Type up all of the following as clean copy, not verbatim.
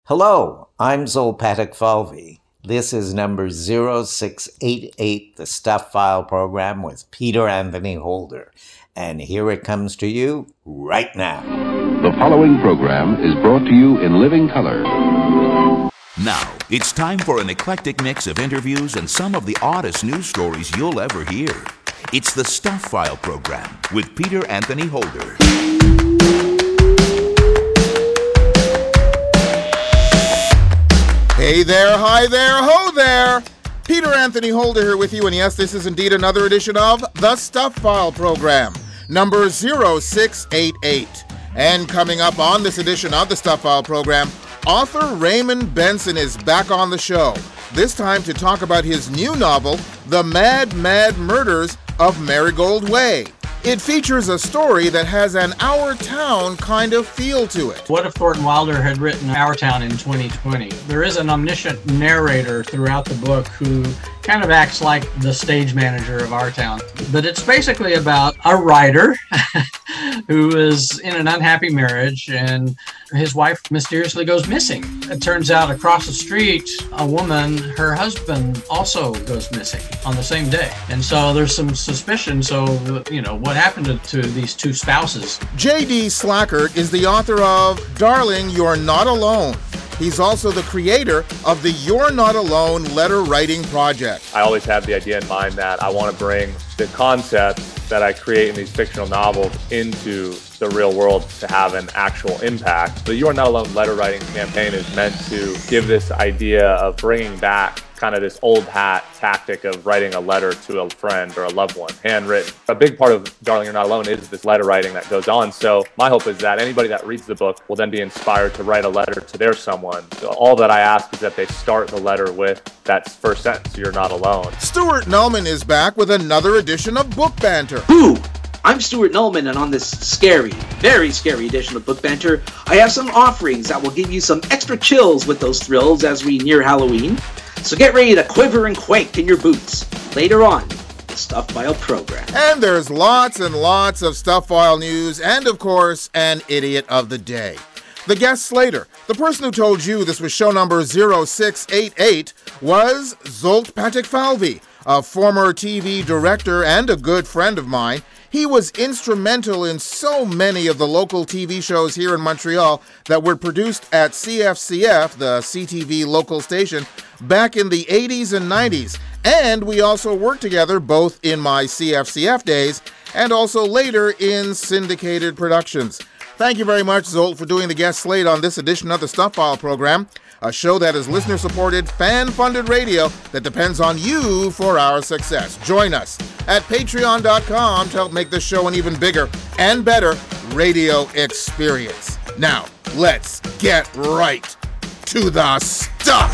Hello, I'm Zolpatic Falvey. This is number 0688, the Stuff File program with Peter Anthony Holder. And here it comes to you right now. The following program is brought to you in living color. Now, it's time for an eclectic mix of interviews and some of the oddest news stories you'll ever hear. It's the Stuff File program with Peter Anthony Holder. Hey there, hi there, ho there! Peter Anthony Holder here with you, and yes, this is indeed another edition of the Stuff File program, number 0688. And coming up on this edition of the Stuff File program, author Raymond Benson is back on the show, this time to talk about his new novel, The Mad, Mad Murders of Marigold Way. It features a story that has an Our Town kind of feel to it. What if Thornton Wilder had written Our Town in 2020? There is an omniscient narrator throughout the book who kind of acts like the stage manager of Our Town. But it's basically about a writer who is in an unhappy marriage and his wife mysteriously goes missing. It turns out across the street, a woman, her husband also goes missing on the same day. And so there's some suspicion. So, what happened to these two spouses? J.D. Slackert is the author of Darling, You're Not Alone. He's also the creator of the You're Not Alone letter writing project. I always have the idea in mind that I want to bring the concepts that I create in these fictional novels into the real world to have an actual impact. The You're Not Alone letter writing campaign is meant to give this idea of bringing back kind of this old hat tactic of writing a letter to a friend or a loved one, handwritten. A big part of Darling, You're Not Alone is this letter writing that goes on. So my hope is that anybody that reads the book will then be inspired to write a letter to their someone. So all that I ask is that they start the letter with that first sentence, "You're not alone." Stuart Nullman is back with another edition of Book Banter. Boo! I'm Stuart Nullman, and on this scary, very scary edition of Book Banter, I have some offerings that will give you some extra chills with those thrills as we near Halloween. So get ready to quiver and quake in your boots. Later on, the Stuff File program. And there's lots and lots of Stuff File news, and of course, an idiot of the day. The guest Slater, the person who told you this was show number 0688, was Zolpatic Falvey, a former TV director and a good friend of mine. He was instrumental in so many of the local TV shows here in Montreal that were produced at CFCF, the CTV local station, back in the 80s and 90s. And we also worked together both in my CFCF days and also later in syndicated productions. Thank you very much, Zolt, for doing the guest slate on this edition of the Stuff File program, a show that is listener-supported, fan-funded radio that depends on you for our success. Join us at patreon.com to help make this show an even bigger and better radio experience. Now, let's get right to the stuff.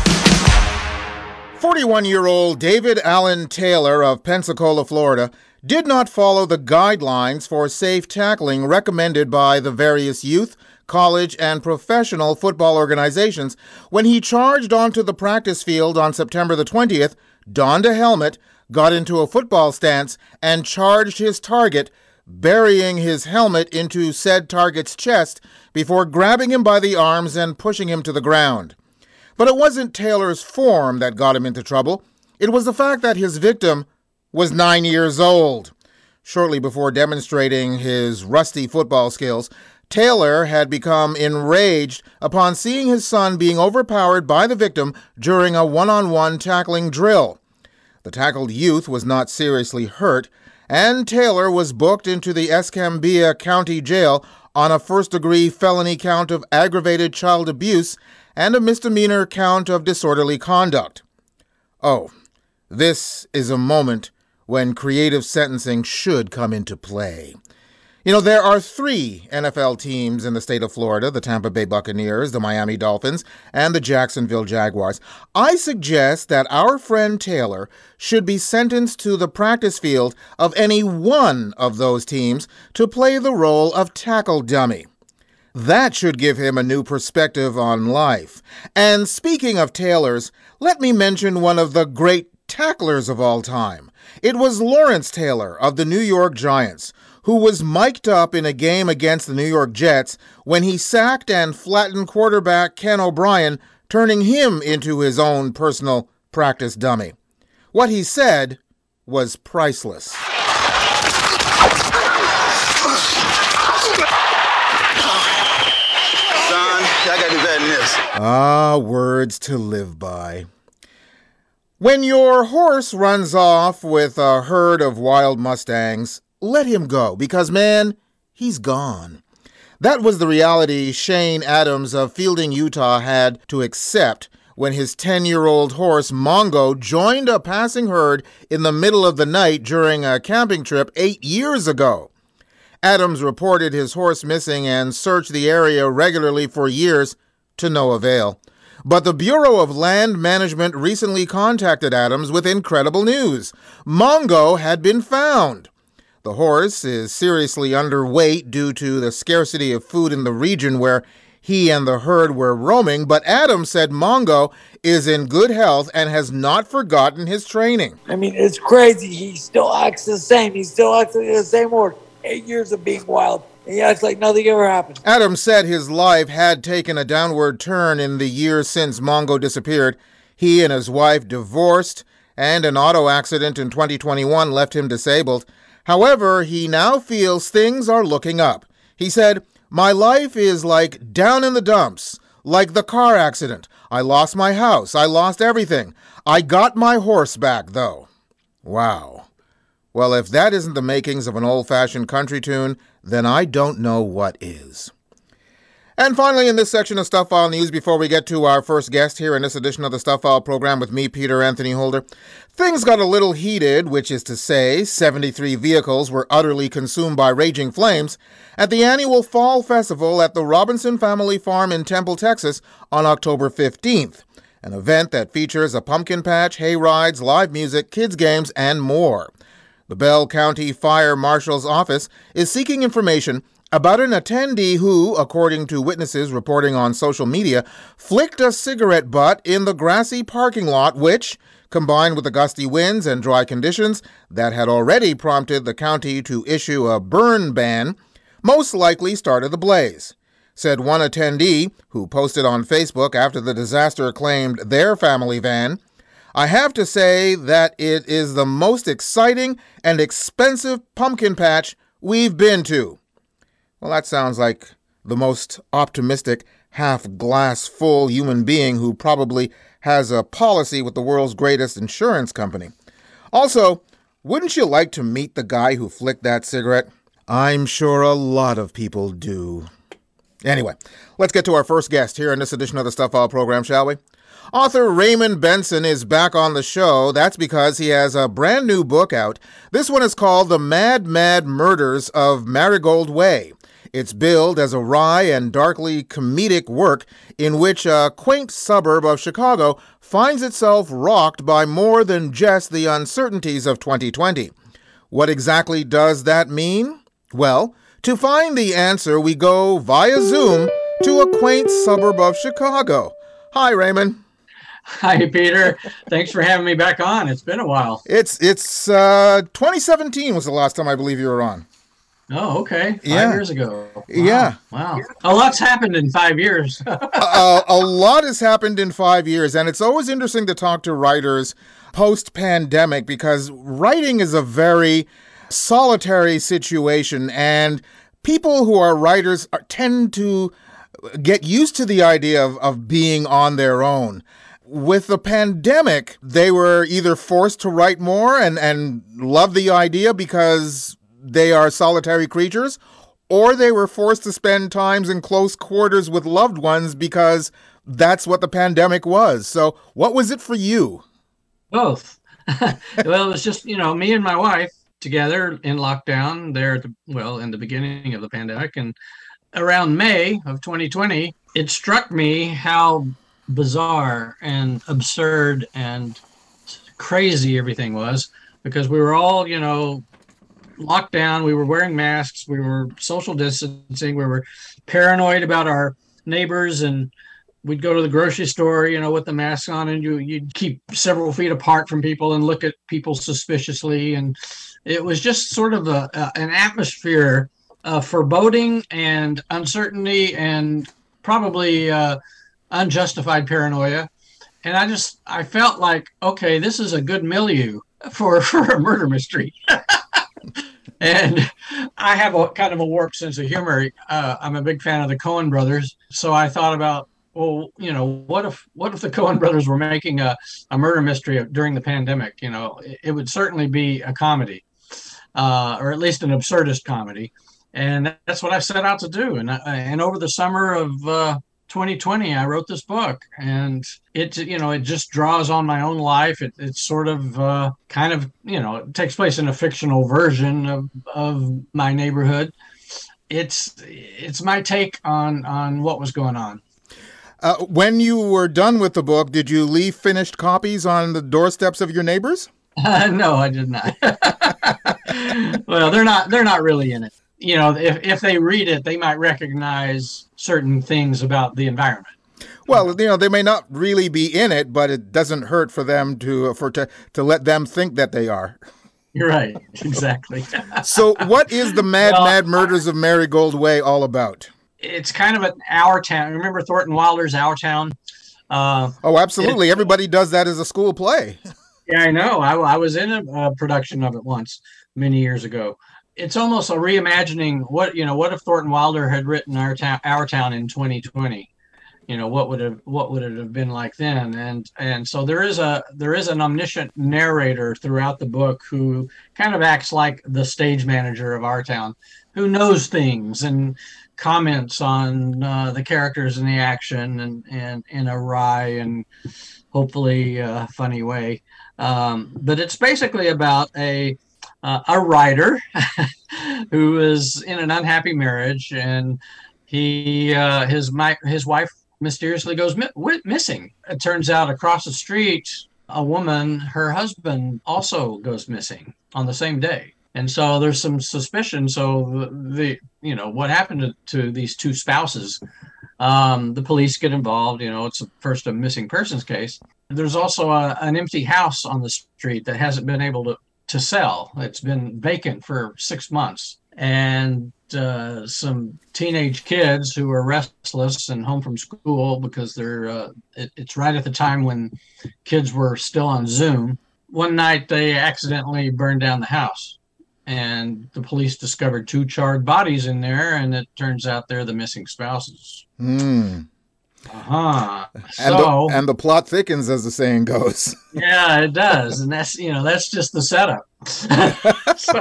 41-year-old David Allen Taylor of Pensacola, Florida, did not follow the guidelines for safe tackling recommended by the various youth, college, and professional football organizations when he charged onto the practice field on September the 20th, donned a helmet, got into a football stance, and charged his target, burying his helmet into said target's chest before grabbing him by the arms and pushing him to the ground. But it wasn't Taylor's form that got him into trouble. It was the fact that his victim was 9 years old. Shortly before demonstrating his rusty football skills, Taylor had become enraged upon seeing his son being overpowered by the victim during a one-on-one tackling drill. The tackled youth was not seriously hurt, and Taylor was booked into the Escambia County Jail on a first-degree felony count of aggravated child abuse and a misdemeanor count of disorderly conduct. Oh, this is a moment when creative sentencing should come into play. You know, there are 3 NFL teams in the state of Florida, the Tampa Bay Buccaneers, the Miami Dolphins, and the Jacksonville Jaguars. I suggest that our friend Taylor should be sentenced to the practice field of any one of those teams to play the role of tackle dummy. That should give him a new perspective on life. And speaking of Taylors, let me mention one of the great tacklers of all time. It was Lawrence Taylor of the New York Giants, who was mic'd up in a game against the New York Jets when he sacked and flattened quarterback Ken O'Brien, turning him into his own personal practice dummy. What he said was priceless. I gotta do better than this. Ah, words to live by. When your horse runs off with a herd of wild Mustangs, let him go, because, man, he's gone. That was the reality Shane Adams of Fielding, Utah had to accept when his 10-year-old horse, Mongo, joined a passing herd in the middle of the night during a camping trip 8 years ago. Adams reported his horse missing and searched the area regularly for years to no avail. But the Bureau of Land Management recently contacted Adams with incredible news. Mongo had been found. The horse is seriously underweight due to the scarcity of food in the region where he and the herd were roaming, but Adams said Mongo is in good health and has not forgotten his training. I mean, it's crazy. He still acts the same. He still acts like the same horse. 8 years of being wild, and he acts like nothing ever happened. Adams said his life had taken a downward turn in the years since Mongo disappeared. He and his wife divorced, and an auto accident in 2021 left him disabled. However, he now feels things are looking up. He said, "My life is like down in the dumps, like the car accident. I lost my house. I lost everything. I got my horse back, though." Wow. Well, if that isn't the makings of an old-fashioned country tune, then I don't know what is. And finally, in this section of Stuff File News, before we get to our first guest here in this edition of the Stuff File program with me, Peter Anthony Holder, things got a little heated, which is to say 73 vehicles were utterly consumed by raging flames at the annual Fall Festival at the Robinson Family Farm in Temple, Texas on October 15th, an event that features a pumpkin patch, hay rides, live music, kids' games, and more. The Bell County Fire Marshal's Office is seeking information about an attendee who, according to witnesses reporting on social media, flicked a cigarette butt in the grassy parking lot, which, combined with the gusty winds and dry conditions that had already prompted the county to issue a burn ban, most likely started the blaze. Said one attendee, who posted on Facebook after the disaster claimed their family van, "I have to say that it is the most exciting and expensive pumpkin patch we've been to." Well, that sounds like the most optimistic, half-glass-full human being who probably has a policy with the world's greatest insurance company. Also, wouldn't you like to meet the guy who flicked that cigarette? I'm sure a lot of people do. Anyway, let's get to our first guest here in this edition of the Stuff File program, shall we? Author Raymond Benson is back on the show. That's because he has a brand new book out. This one is called The Mad Murders of Marigold Way. It's billed as a wry and darkly comedic work in which a quaint suburb of Chicago finds itself rocked by more than just the uncertainties of 2020. What exactly does that mean? Well, to find the answer, we go via Zoom to a quaint suburb of Chicago. Hi, Raymond. Hi, Peter. Thanks for having me back on. It's been a while. It's 2017 was the last time I believe you were on. Oh, okay. 5 years ago. Wow. Yeah. Wow. A lot's happened in 5 years. A lot has happened in 5 years, and it's always interesting to talk to writers post-pandemic because writing is a very solitary situation, and people who are writers tend to get used to the idea of being on their own. With the pandemic, they were either forced to write more and love the idea because they are solitary creatures, or they were forced to spend times in close quarters with loved ones because that's what the pandemic was. So what was it for you? Both. Well, it was just, me and my wife together in lockdown there in the beginning of the pandemic. And around May of 2020, it struck me how bizarre and absurd and crazy everything was, because we were all, locked down. We were wearing masks. We were social distancing. We were paranoid about our neighbors, and we'd go to the grocery store, with the mask on, and you'd keep several feet apart from people and look at people suspiciously. And It was just sort of an atmosphere of foreboding and uncertainty and probably unjustified paranoia. And I felt like, okay, this is a good milieu for a murder mystery. And I have a kind of a warped sense of humor. I'm a big fan of the Coen brothers. So I thought about, well, what if the Coen brothers were making a murder mystery during the pandemic? It would certainly be a comedy, or at least an absurdist comedy. And that's what I set out to do. And over the summer of 2020, I wrote this book, and it just draws on my own life. It's sort of kind of, it takes place in a fictional version of my neighborhood. It's my take on what was going on. When you were done with the book, did you leave finished copies on the doorsteps of your neighbors? No, I did not. Well, they're not really in it. If they read it, they might recognize certain things about the environment. Well, they may not really be in it, but it doesn't hurt for them to let them think that they are. You're right. Exactly. So what is the Mad Murders of Marigold Way all about? It's kind of an Our Town. Remember Thornton Wilder's Our Town? Oh, absolutely. Everybody does that as a school play. Yeah, I know. I was in a production of it once, many years ago. It's almost a reimagining. What if Thornton Wilder had written Our Town in 2020? What would it have been like then? And so there is an omniscient narrator throughout the book who kind of acts like the stage manager of Our Town, who knows things and comments on the characters and the action and in a wry and hopefully funny way. But it's basically about a writer who is in an unhappy marriage, and his wife mysteriously goes missing. It turns out across the street, a woman, her husband, also goes missing on the same day. And so there's some suspicion. So what happened to these two spouses? The police get involved. It's first a missing persons case. There's also an empty house on the street that hasn't been able to sell. It's been vacant for 6 months. And some teenage kids who are restless and home from school because it's right at the time when kids were still on Zoom. One night they accidentally burned down the house, and the police discovered 2 charred bodies in there, and it turns out they're the missing spouses. So, and the plot thickens, as the saying goes. Yeah, it does, and that's just the setup. So.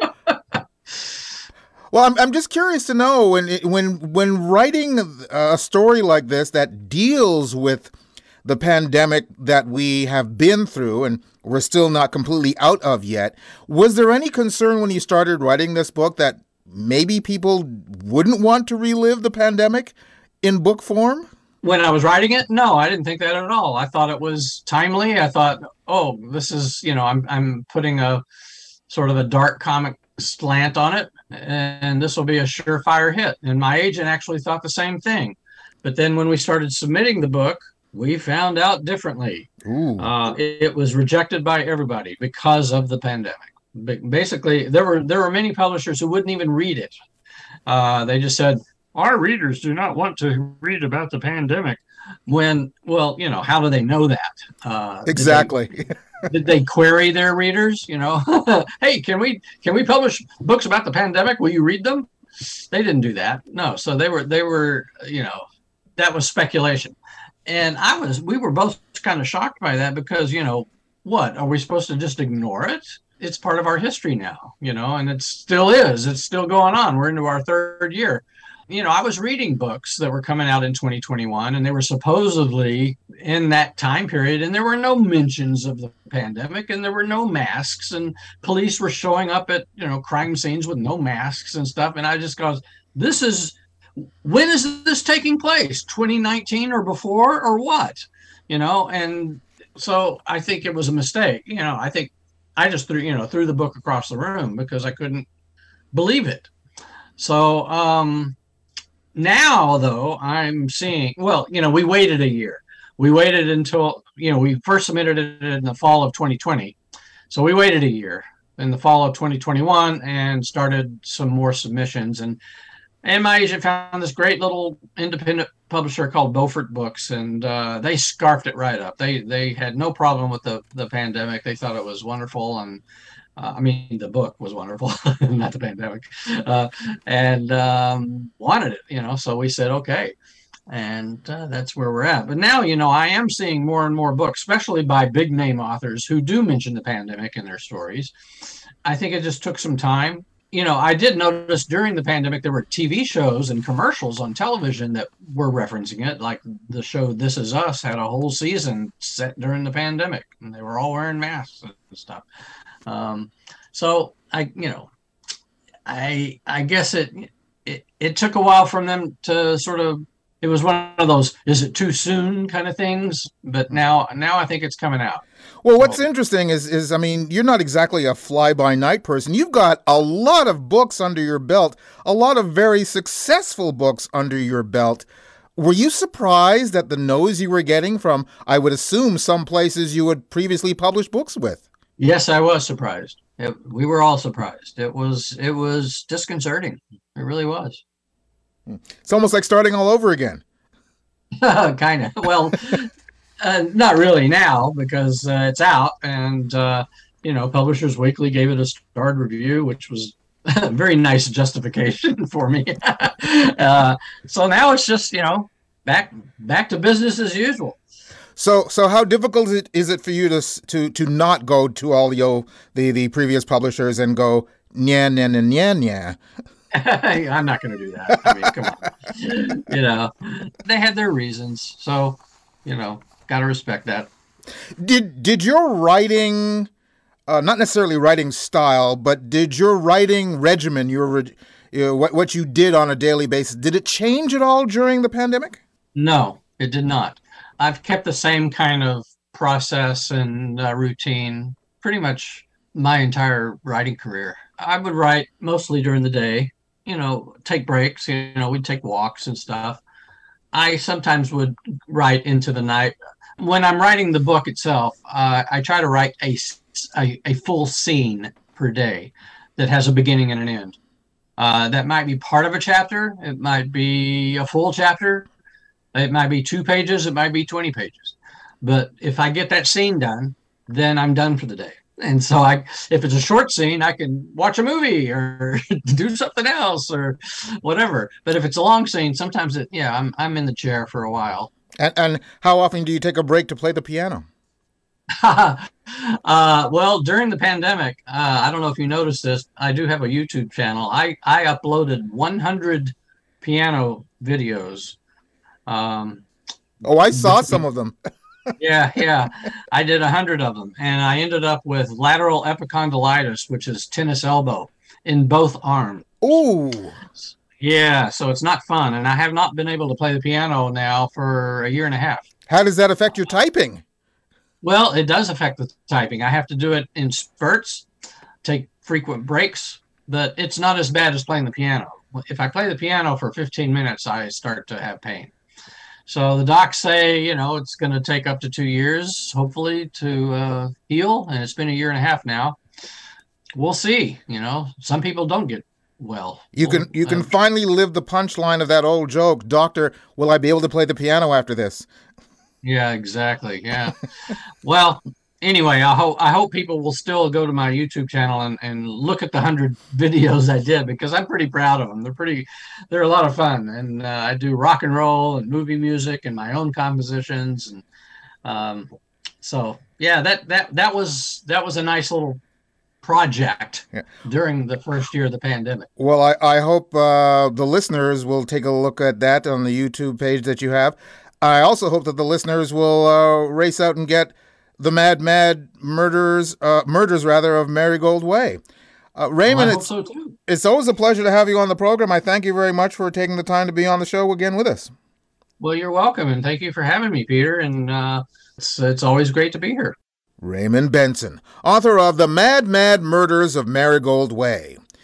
Well, I'm just curious to know when writing a story like this that deals with the pandemic that we have been through and we're still not completely out of yet, was there any concern when you started writing this book that maybe people wouldn't want to relive the pandemic in book form? When I was writing it, no, I didn't think that at all. I thought it was timely. I thought, oh, this is, I'm putting a sort of a dark comic slant on it, and this will be a surefire hit. And my agent actually thought the same thing. But then when we started submitting the book, we found out differently. It was rejected by everybody because of the pandemic. Basically, there were many publishers who wouldn't even read it. They just said, our readers do not want to read about the pandemic. How do they know that? Exactly. Did they query their readers? Hey, can we publish books about the pandemic? Will you read them? They didn't do that. No. So they were, that was speculation. And we were both kind of shocked by that because, what, are we supposed to just ignore it? It's part of our history now, and it still is. It's still going on. We're into our 3rd year. I was reading books that were coming out in 2021, and they were supposedly in that time period, and there were no mentions of the pandemic, and there were no masks, and police were showing up at, crime scenes with no masks and stuff. And I just goes, when is this taking place? 2019 or before or what? And so I think it was a mistake. I think I just threw the book across the room because I couldn't believe it. So, now, though, I'm seeing, we waited a year. We waited until, we first submitted it in the fall of 2020. So we waited a year. in the fall of 2021 and started some more submissions. And my agent found this great little independent publisher called Beaufort Books, and they scarfed it right up. They had no problem with the pandemic. They thought it was wonderful, and I mean, the book was wonderful, not the pandemic, and wanted it, So we said, okay. And that's where we're at. But now, I am seeing more and more books, especially by big name authors who do mention the pandemic in their stories. I think it just took some time. I did notice during the pandemic, there were TV shows and commercials on television that were referencing it. Like the show This Is Us had a whole season set during the pandemic, and they were all wearing masks and stuff. So I guess it took a while from them to sort of, it was one of those, is it too soon kind of things? But now I think it's coming out. Well, what's interesting is, I mean, you're not exactly a fly-by-night person. You've got a lot of books under your belt, a lot of very successful books under your belt. Were you surprised at the noise you were getting from, I would assume, some places you had previously published books with? Yes, I was surprised. We were all surprised. It was disconcerting. It really was. It's almost like starting all over again. Kind of. Well, not really now, because it's out, and Publishers Weekly gave it a starred review, which was a very nice justification for me. So now it's just back to business as usual. So how difficult is it for you to not go to all the previous publishers and go nya nya nya nya nya? I'm not going to do that. I mean, come on. They had their reasons, so got to respect that. Did your writing, not necessarily writing style, but did your writing regimen, what you did on a daily basis, did it change at all during the pandemic? No, it did not. I've kept the same kind of process and routine pretty much my entire writing career. I would write mostly during the day, take breaks, we'd take walks and stuff. I sometimes would write into the night. When I'm writing the book itself, I try to write a full scene per day that has a beginning and an end. That might be part of a chapter. It might be a full chapter. It might be 2 pages. It might be 20 pages. But if I get that scene done, then I'm done for the day. And so if it's a short scene, I can watch a movie or do something else or whatever. But if it's a long scene, sometimes I'm in the chair for a while. And how often do you take a break to play the piano? Well, during the pandemic, I don't know if you noticed this, I do have a YouTube channel. I uploaded 100 piano videos. I saw some of them. Yeah. I did 100 of them, and I ended up with lateral epicondylitis, which is tennis elbow, in both arms. Ooh. Yeah, so it's not fun, and I have not been able to play the piano now for a year and a half. How does that affect your typing? Well, it does affect the typing. I have to do it in spurts, take frequent breaks, but it's not as bad as playing the piano. If I play the piano for 15 minutes, I start to have pain. So the docs say, it's going to take up to 2 years, hopefully, to heal. And it's been a year and a half now. We'll see. Some people don't get well. You can finally live the punchline of that old joke. Doctor, will I be able to play the piano after this? Yeah, exactly. Yeah. Well, anyway, I hope people will still go to my YouTube channel and look at the 100 videos I did, because I'm pretty proud of them. They're a lot of fun, and I do rock and roll and movie music and my own compositions, and so yeah, that was a nice little project during the first year of the pandemic. Well, I hope the listeners will take a look at that on the YouTube page that you have. I also hope that the listeners will race out and get the Mad Murders of Marigold Way. Raymond, I hope so too. It's always a pleasure to have you on the program. I thank you very much for taking the time to be on the show again with us. Well, you're welcome, and thank you for having me, Peter. And it's always great to be here. Raymond Benson, author of The Mad Murders of Marigold Way.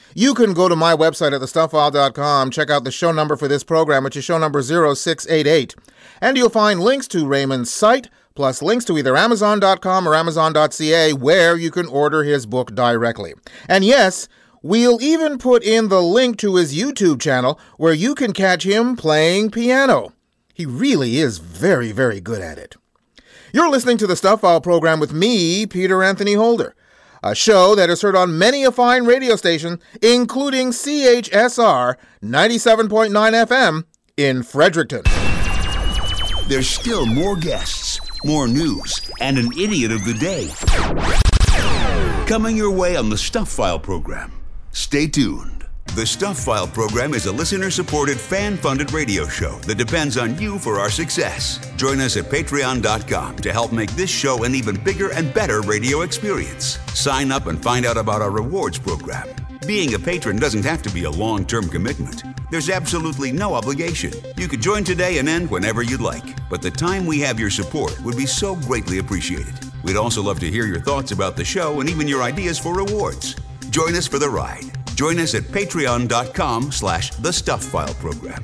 You can go to my website at thestuffile.com, check out the show number for this program, which is show number 0688. And you'll find links to Raymond's site, plus links to either Amazon.com or Amazon.ca, where you can order his book directly. And yes, we'll even put in the link to his YouTube channel, where you can catch him playing piano. He really is very, very good at it. You're listening to the Stuff File program with me, Peter Anthony Holder, a show that is heard on many a fine radio station, including CHSR 97.9 FM in Fredericton. There's still more guests, more news, and an idiot of the day coming your way on the Stuff File program. Stay tuned. The Stuff File program is a listener-supported, fan-funded radio show that depends on you for our success. Join us at patreon.com to help make this show an even bigger and better radio experience. Sign up and find out about our rewards program. Being a patron doesn't have to be a long-term commitment. There's absolutely no obligation. You could join today and end whenever you'd like, but the time we have your support would be so greatly appreciated. We'd also love to hear your thoughts about the show and even your ideas for rewards. Join us for the ride. Join us at patreon.com/The Stuff File program.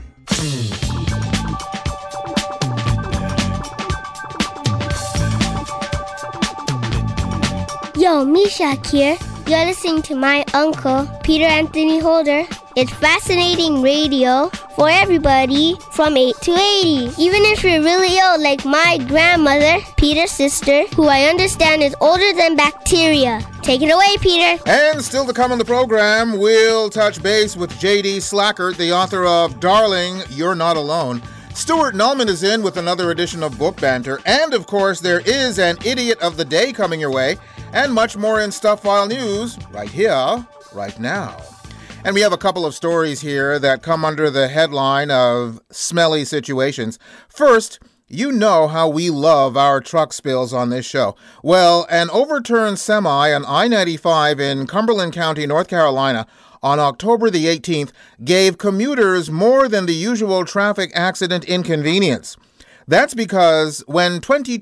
Yo, Mishak here. You're listening to my uncle, Peter Anthony Holder. It's fascinating radio for everybody from 8 to 80. Even if you're really old, like my grandmother, Peter's sister, who I understand is older than bacteria. Take it away, Peter. And still to come on the program, we'll touch base with J.D. Slackert, the author of Darling, You're Not Alone. Stuart Nullman is in with another edition of Book Banter. And, of course, there is an Idiot of the Day coming your way. And much more in Stuff File News right here, right now. And we have a couple of stories here that come under the headline of smelly situations. First, you know how we love our truck spills on this show. Well, an overturned semi on I-95 in Cumberland County, North Carolina, on October the 18th, gave commuters more than the usual traffic accident inconvenience. That's because when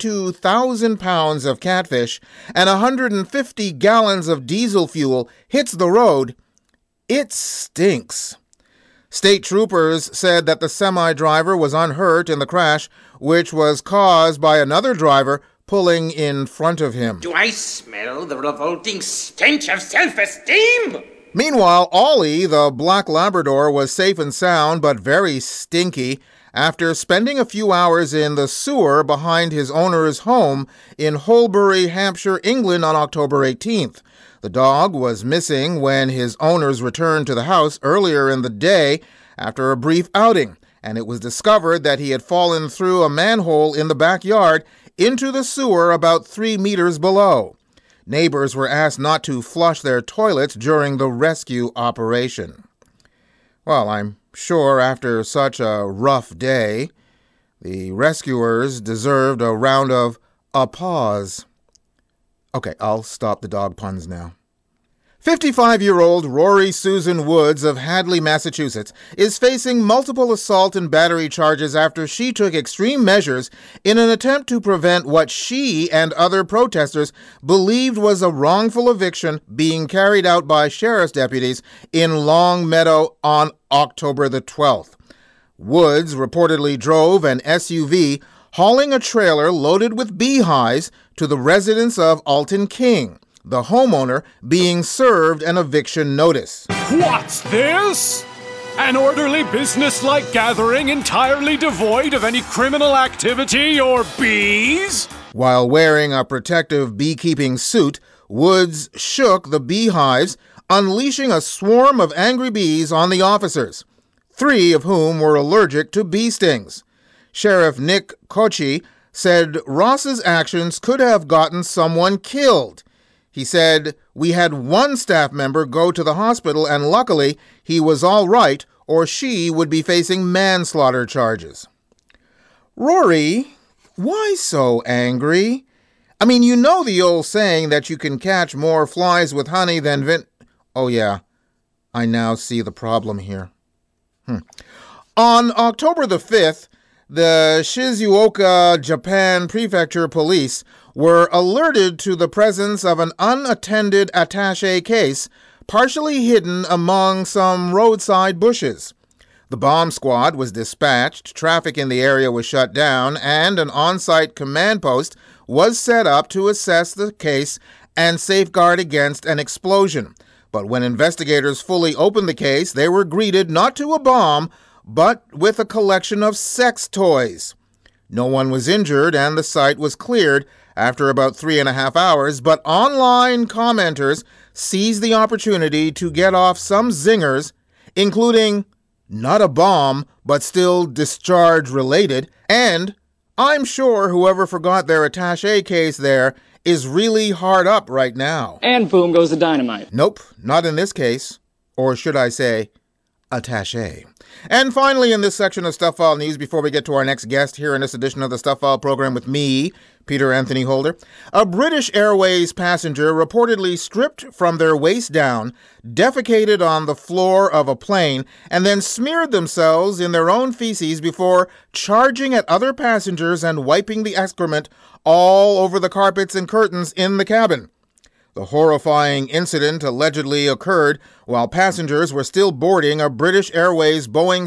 22,000 pounds of catfish and 150 gallons of diesel fuel hits the road, it stinks. State troopers said that the semi-driver was unhurt in the crash, which was caused by another driver pulling in front of him. Do I smell the revolting stench of self-esteem? Meanwhile, Ollie, the black Labrador, was safe and sound, but very stinky after spending a few hours in the sewer behind his owner's home in Holbury, Hampshire, England on October 18th. The dog was missing when his owners returned to the house earlier in the day after a brief outing, and it was discovered that he had fallen through a manhole in the backyard into the sewer about 3 meters below. Neighbors were asked not to flush their toilets during the rescue operation. Well, I'm sure after such a rough day, the rescuers deserved a round of applause. Okay, I'll stop the dog puns now. 55-year-old Rory Susan Woods of Hadley, Massachusetts, is facing multiple assault and battery charges after she took extreme measures in an attempt to prevent what she and other protesters believed was a wrongful eviction being carried out by sheriff's deputies in Long Meadow on October the 12th. Woods reportedly drove an SUV hauling a trailer loaded with beehives to the residence of Alton King, the homeowner being served an eviction notice. What's this? An orderly, business-like gathering entirely devoid of any criminal activity or bees? While wearing a protective beekeeping suit, Woods shook the beehives, unleashing a swarm of angry bees on the officers, 3 of whom were allergic to bee stings. Sheriff Nick Kochi said Ross's actions could have gotten someone killed. He said, "We had one staff member go to the hospital and luckily he was all right or she would be facing manslaughter charges." Rory, why so angry? I mean, you know the old saying that you can catch more flies with honey than Oh yeah, I now see the problem here. On October the 5th, the Shizuoka, Japan Prefecture Police were alerted to the presence of an unattended attaché case partially hidden among some roadside bushes. The bomb squad was dispatched, traffic in the area was shut down, and an on-site command post was set up to assess the case and safeguard against an explosion. But when investigators fully opened the case, they were greeted not to a bomb, but with a collection of sex toys. No one was injured, and the site was cleared after about 3.5 hours, but online commenters seized the opportunity to get off some zingers, including not a bomb, but still discharge-related, and I'm sure whoever forgot their attaché case there is really hard up right now. And boom goes the dynamite. Nope, not in this case. Or should I say, attaché. And finally, in this section of Stuff File News, before we get to our next guest here in this edition of the Stuff File program with me, Peter Anthony Holder, a British Airways passenger reportedly stripped from their waist down, defecated on the floor of a plane, and then smeared themselves in their own feces before charging at other passengers and wiping the excrement all over the carpets and curtains in the cabin. The horrifying incident allegedly occurred while passengers were still boarding a British Airways Boeing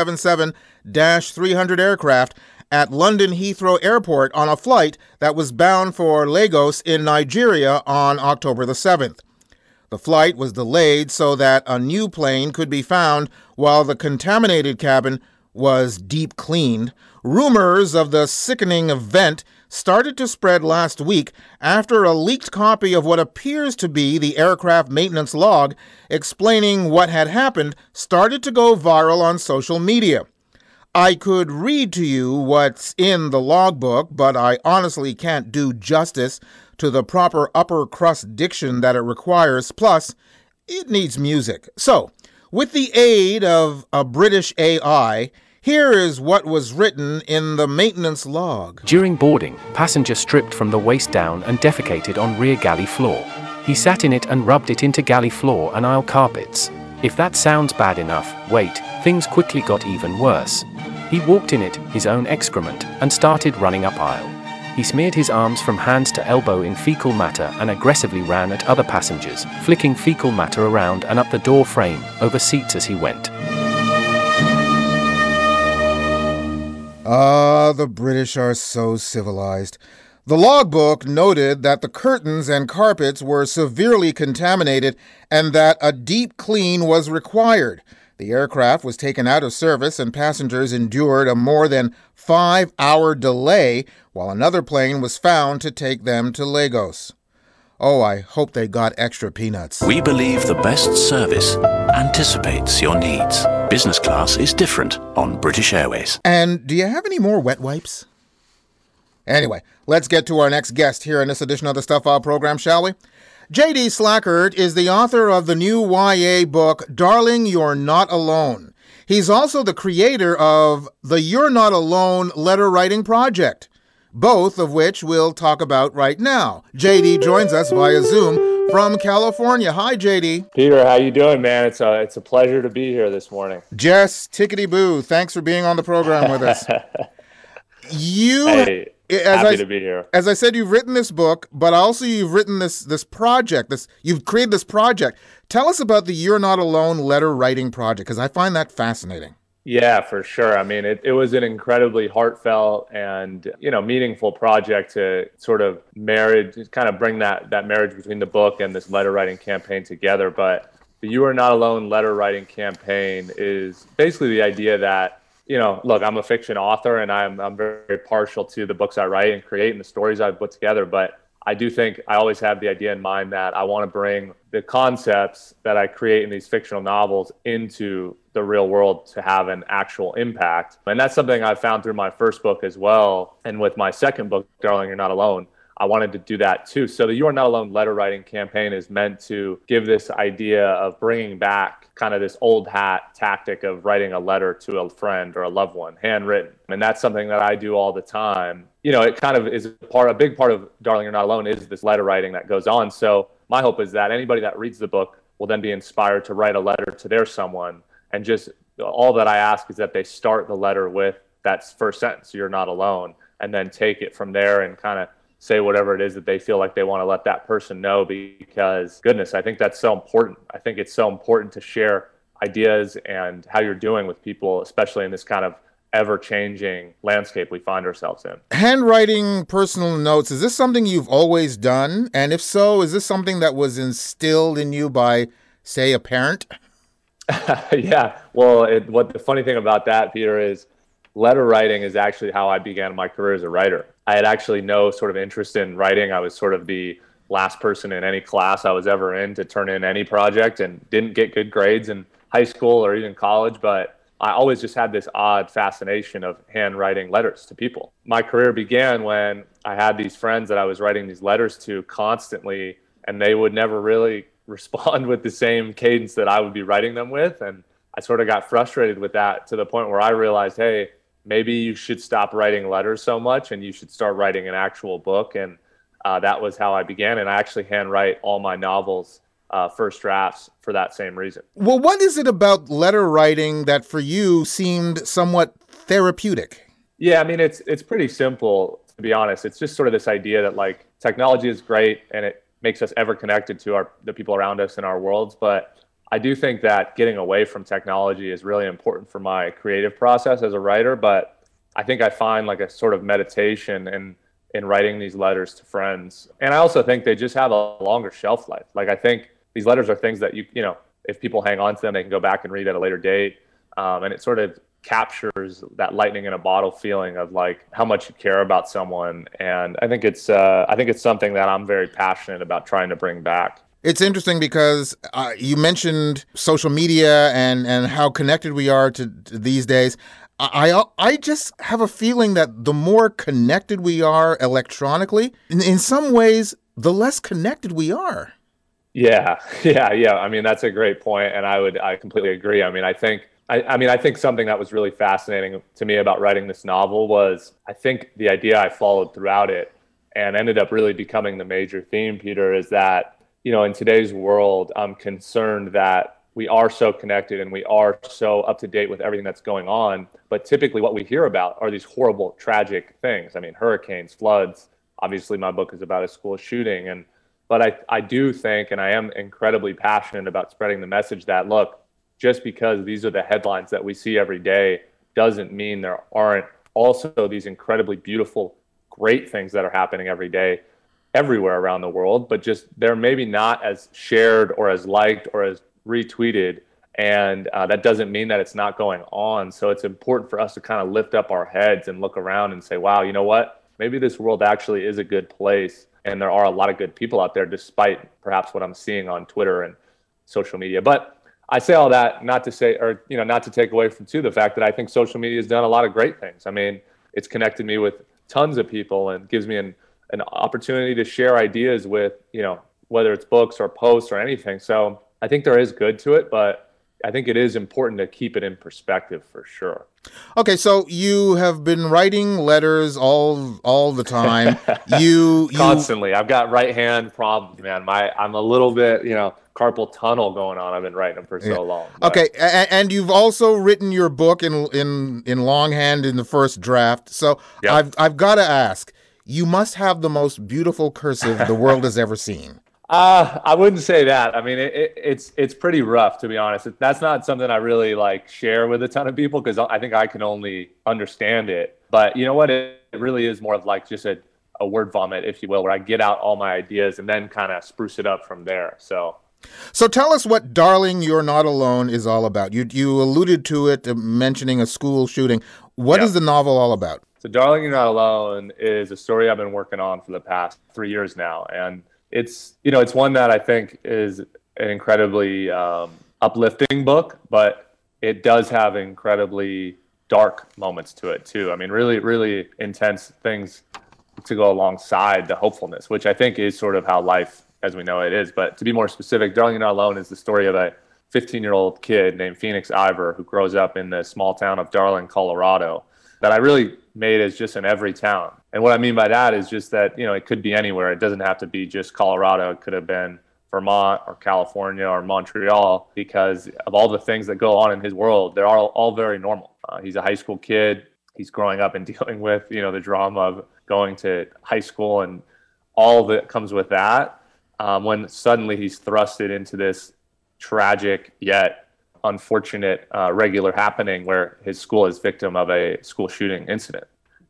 777-300 aircraft at London Heathrow Airport on a flight that was bound for Lagos in Nigeria on October the 7th. The flight was delayed so that a new plane could be found while the contaminated cabin was deep cleaned. Rumors of the sickening event started to spread last week after a leaked copy of what appears to be the aircraft maintenance log explaining what had happened started to go viral on social media. I could read to you what's in the logbook, but I honestly can't do justice to the proper upper crust diction that it requires, plus it needs music. So, with the aid of a British AI, here is what was written in the maintenance log. During boarding, passenger stripped from the waist down and defecated on rear galley floor. He sat in it and rubbed it into galley floor and aisle carpets. If that sounds bad enough, wait, things quickly got even worse. He walked in it, his own excrement, and started running up aisle. He smeared his arms from hands to elbow in fecal matter and aggressively ran at other passengers, flicking fecal matter around and up the door frame, over seats as he went. The British are so civilized. The logbook noted that the curtains and carpets were severely contaminated and that a deep clean was required. The aircraft was taken out of service and passengers endured a more than 5-hour delay while another plane was found to take them to Lagos. Oh, I hope they got extra peanuts. We believe the best service anticipates your needs. Business class is different on British Airways. And do you have any more wet wipes? Anyway, let's get to our next guest here in this edition of the Stuff File program, shall we? J.D. Slackert is the author of the new YA book, Darling, You're Not Alone. He's also the creator of the You're Not Alone letter writing project, both of which we'll talk about right now. J.D. joins us via Zoom from California. Hi, J.D. Peter, how you doing, man? It's a pleasure to be here this morning. Jess Tickety-boo, thanks for being on the program with us. Happy to be here. As I said, you've written this book, but also you've written this project. You've created this project. Tell us about the You're Not Alone letter writing project, because I find that fascinating. Yeah, for sure. I mean, it was an incredibly heartfelt and, meaningful project to sort of kind of bring that marriage between the book and this letter writing campaign together. But the You Are Not Alone letter writing campaign is basically the idea that, look, I'm a fiction author and I'm very partial to the books I write and create and the stories I've put together. But I do think I always have the idea in mind that I want to bring the concepts that I create in these fictional novels into the real world to have an actual impact. And that's something I found through my first book as well. And with my second book, Darling, You're Not Alone, I wanted to do that too. So the You Are Not Alone letter writing campaign is meant to give this idea of bringing back kind of this old hat tactic of writing a letter to a friend or a loved one, handwritten. And that's something that I do all the time. It kind of is a big part of Darling, You're Not Alone is this letter writing that goes on. So my hope is that anybody that reads the book will then be inspired to write a letter to their someone. And just all that I ask is that they start the letter with that first sentence, you're not alone, and then take it from there and kind of say whatever it is that they feel like they want to let that person know, because goodness, I think that's so important. I think it's so important to share ideas and how you're doing with people, especially in this kind of ever-changing landscape we find ourselves in. Handwriting personal notes, is this something you've always done? And if so, is this something that was instilled in you by, say, a parent? Yeah, well, what the funny thing about that, Peter, is letter writing is actually how I began my career as a writer. I had actually no sort of interest in writing. I was sort of the last person in any class I was ever in to turn in any project, and didn't get good grades in high school or even college, but I always just had this odd fascination of handwriting letters to people. My career began when I had these friends that I was writing these letters to constantly, and they would never really respond with the same cadence that I would be writing them with. And I sort of got frustrated with that, to the point where I realized, hey, maybe you should stop writing letters so much and you should start writing an actual book. And that was how I began. And I actually handwrite all my novels, first drafts, for that same reason. Well, what is it about letter writing that for you seemed somewhat therapeutic? Yeah, I mean, it's pretty simple, to be honest. It's just sort of this idea that, like, technology is great and it makes us ever connected to the people around us in our worlds. But I do think that getting away from technology is really important for my creative process as a writer. But I think I find like a sort of meditation in writing these letters to friends. And I also think they just have a longer shelf life. Like, I think these letters are things that you know, if people hang on to them, they can go back and read at a later date. And it sort of captures that lightning in a bottle feeling of like how much you care about someone. And I think it's something that I'm very passionate about trying to bring back. It's interesting because you mentioned social media and how connected we are to these days. I just have a feeling that the more connected we are electronically, in some ways, the less connected we are. Yeah. I mean, that's a great point, and I completely agree. I mean, I think something that was really fascinating to me about writing this novel was, I think the idea I followed throughout it and ended up really becoming the major theme, Peter, is that, you know, in today's world, I'm concerned that we are so connected and we are so up to date with everything that's going on. But typically what we hear about are these horrible, tragic things. I mean, hurricanes, floods. Obviously, my book is about a school shooting. But I do think, and I am incredibly passionate about spreading the message that, look, just because these are the headlines that we see every day doesn't mean there aren't also these incredibly beautiful, great things that are happening every day everywhere around the world, but just they're maybe not as shared or as liked or as retweeted. And that doesn't mean that it's not going on. So it's important for us to kind of lift up our heads and look around and say, wow, you know what? Maybe this world actually is a good place. And there are a lot of good people out there, despite perhaps what I'm seeing on Twitter and social media. But I say all that not to say, or, you know, not to take away from the fact that I think social media has done a lot of great things. I mean, it's connected me with tons of people and gives me an opportunity to share ideas with, you know, whether it's books or posts or anything. So I think there is good to it, but I think it is important to keep it in perspective for sure. Okay, so you have been writing letters all the time. You constantly. I've got right hand problems, man. I'm a little bit, you know, carpal tunnel going on. I've been writing them for so long. But. Okay, and you've also written your book in longhand in the first draft. So yep. I've got to ask, you must have the most beautiful cursive the world has ever seen. I wouldn't say that. I mean, it's pretty rough, to be honest. That's not something I really like share with a ton of people because I think I can only understand it. But you know what? It really is more of like just a word vomit, if you will, where I get out all my ideas and then kind of spruce it up from there. So tell us what Darling, You're Not Alone is all about. You alluded to it, mentioning a school shooting. What is the novel all about? So Darling, You're Not Alone is a story I've been working on for the past 3 years now. And it's one that I think is an incredibly uplifting book, but it does have incredibly dark moments to it too. I mean, really, really intense things to go alongside the hopefulness, which I think is sort of how life as we know it is. But to be more specific, Darling, You're Not Alone is the story of a 15-year-old kid named Phoenix Ivor who grows up in the small town of Darling, Colorado, that I really made as just in every town. And what I mean by that is just that, you know, it could be anywhere. It doesn't have to be just Colorado. It could have been Vermont or California or Montreal, because of all the things that go on in his world, they're all very normal. He's a high school kid. He's growing up and dealing with, you know, the drama of going to high school and all that comes with that, when suddenly he's thrusted into this tragic yet unfortunate regular happening where his school is victim of a school shooting incident.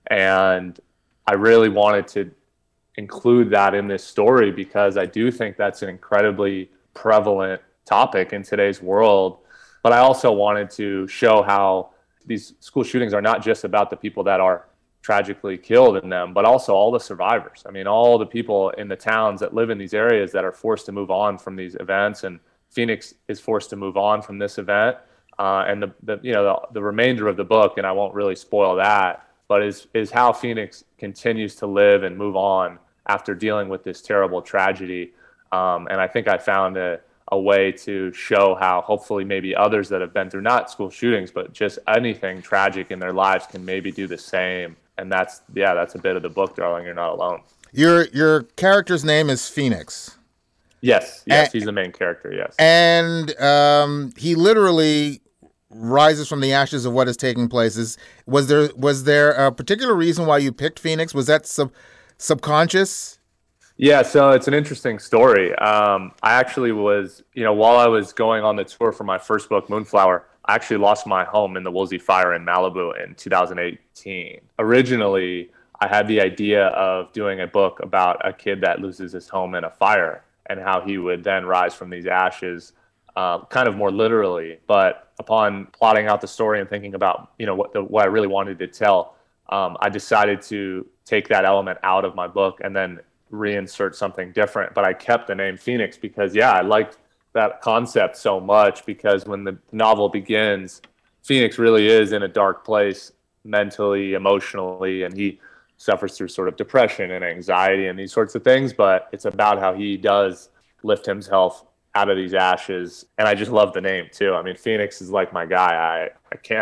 And I really wanted to include that in this story because I do think that's an incredibly prevalent topic in today's world. But I also wanted to show how these school shootings are not just about the people that are tragically killed in them, but also all the survivors. I mean, all the people in the towns that live in these areas that are forced to move on from these events, and Phoenix is forced to move on from this event. And the remainder of the book, and I won't really spoil that, but is how Phoenix continues to live and move on after dealing with this terrible tragedy. And I think I found a way to show how hopefully maybe others that have been through not school shootings, but just anything tragic in their lives can maybe do the same. And that's a bit of the book, Darling, You're Not Alone. Your character's name is Phoenix. Yes, he's the main character, yes. And he literally rises from the ashes of what is taking place. Was there a particular reason why you picked Phoenix? Was that subconscious? Yeah, so it's an interesting story. I actually was, while I was going on the tour for my first book, Moonflower, I actually lost my home in the Woolsey Fire in Malibu in 2018. Originally, I had the idea of doing a book about a kid that loses his home in a fire and how he would then rise from these ashes, kind of more literally. But upon plotting out the story and thinking about, what I really wanted to tell, I decided to take that element out of my book and then reinsert something different. But I kept the name Phoenix because, I liked that concept so much, because when the novel begins, Phoenix really is in a dark place mentally, emotionally, and he suffers through sort of depression and anxiety and these sorts of things, but it's about how he does lift himself out of these ashes. And I just love the name too. I mean, Phoenix is like my guy.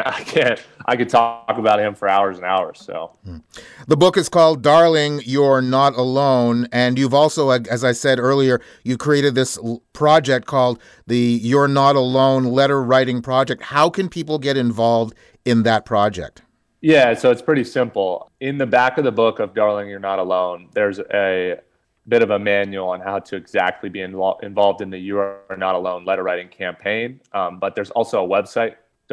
I could talk about him for hours and hours. So the book is called Darling, You're Not Alone. And you've also, as I said earlier, you created this project called the You're Not Alone Letter Writing Project. How can people get involved in that project? Yeah, so it's pretty simple. In the back of the book of Darling, You're Not Alone, there's a bit of a manual on how to exactly be involved in the You Are Not Alone letter writing campaign. But there's also a website,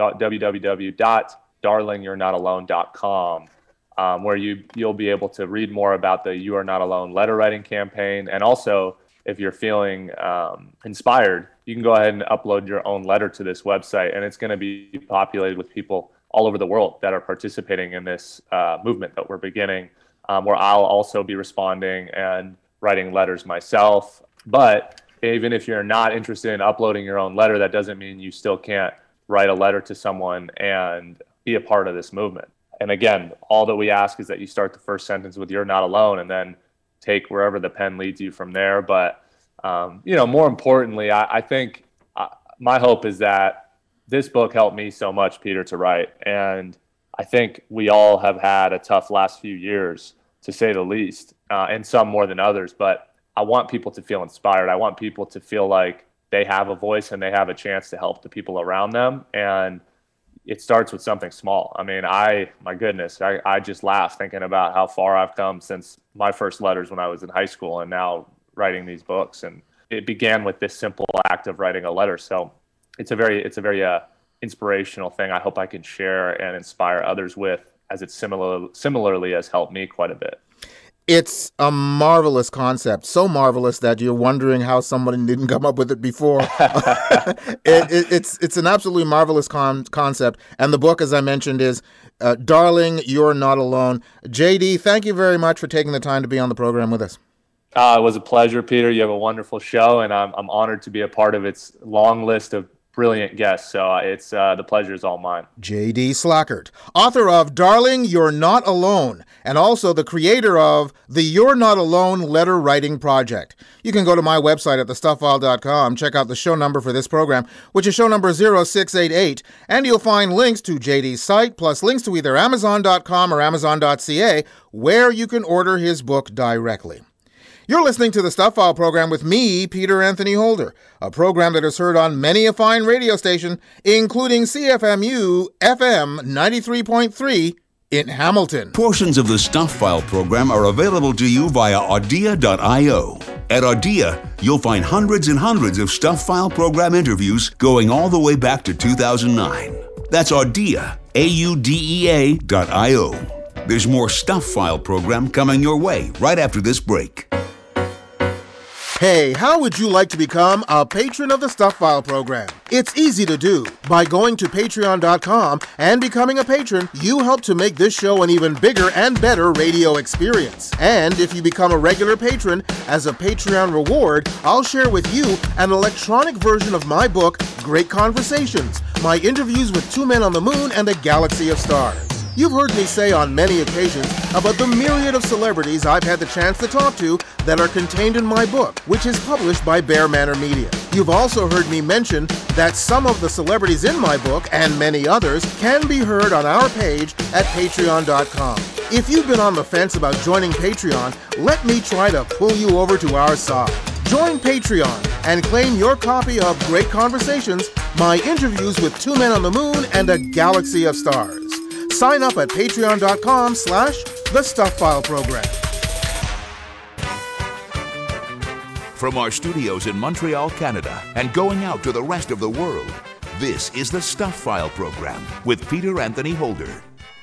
www.darlingyou'renotalone.com, where you'll be able to read more about the You Are Not Alone letter writing campaign. And also, if you're feeling inspired, you can go ahead and upload your own letter to this website, and it's going to be populated with people all over the world that are participating in this movement that we're beginning, where I'll also be responding and writing letters myself. But even if you're not interested in uploading your own letter, that doesn't mean you still can't write a letter to someone and be a part of this movement. And again, all that we ask is that you start the first sentence with "You're not alone," and then take wherever the pen leads you from there. But more importantly, I think my hope is that this book helped me so much, Peter, to write. And I think we all have had a tough last few years, to say the least, and some more than others. But I want people to feel inspired. I want people to feel like they have a voice and they have a chance to help the people around them. And it starts with something small. I mean, my goodness, I just laugh thinking about how far I've come since my first letters when I was in high school and now writing these books. And it began with this simple act of writing a letter. So it's a very inspirational thing I hope I can share and inspire others with, as it similarly has helped me quite a bit. It's a marvelous concept, so marvelous that you're wondering how someone didn't come up with it before. It's an absolutely marvelous concept. And the book, as I mentioned, is Darling, You're Not Alone. JD, thank you very much for taking the time to be on the program with us. It was a pleasure, Peter. You have a wonderful show, and I'm honored to be a part of its long list of brilliant guests. So it's the pleasure is all mine. J.D. Slackert, author of Darling, You're Not Alone, and also the creator of the You're Not Alone Letter Writing Project. You can go to my website at thestufffile.com, check out the show number for this program, which is show number 0688, and you'll find links to J.D.'s site, plus links to either Amazon.com or Amazon.ca, where you can order his book directly. You're listening to the Stuff File program with me, Peter Anthony Holder, a program that is heard on many a fine radio station, including CFMU FM 93.3 in Hamilton. Portions of the Stuff File program are available to you via Audia.io. At Audia, you'll find hundreds and hundreds of Stuff File program interviews going all the way back to 2009. That's Audia, AUDEA.io. There's more Stuff File program coming your way right after this break. Hey, how would you like to become a patron of the Stuff File program? It's easy to do. By going to patreon.com and becoming a patron, you help to make this show an even bigger and better radio experience. And if you become a regular patron, as a Patreon reward, I'll share with you an electronic version of my book, Great Conversations, my interviews with two men on the moon and a galaxy of stars. You've heard me say on many occasions about the myriad of celebrities I've had the chance to talk to that are contained in my book, which is published by Bear Manor Media. You've also heard me mention that some of the celebrities in my book, and many others, can be heard on our page at patreon.com. If you've been on the fence about joining Patreon, let me try to pull you over to our side. Join Patreon and claim your copy of Great Conversations, my interviews with two men on the moon and a galaxy of stars. Sign up at patreon.com/The Stuff File program. From our studios in Montreal, Canada, and going out to the rest of the world, this is the Stuff File program with Peter Anthony Holder.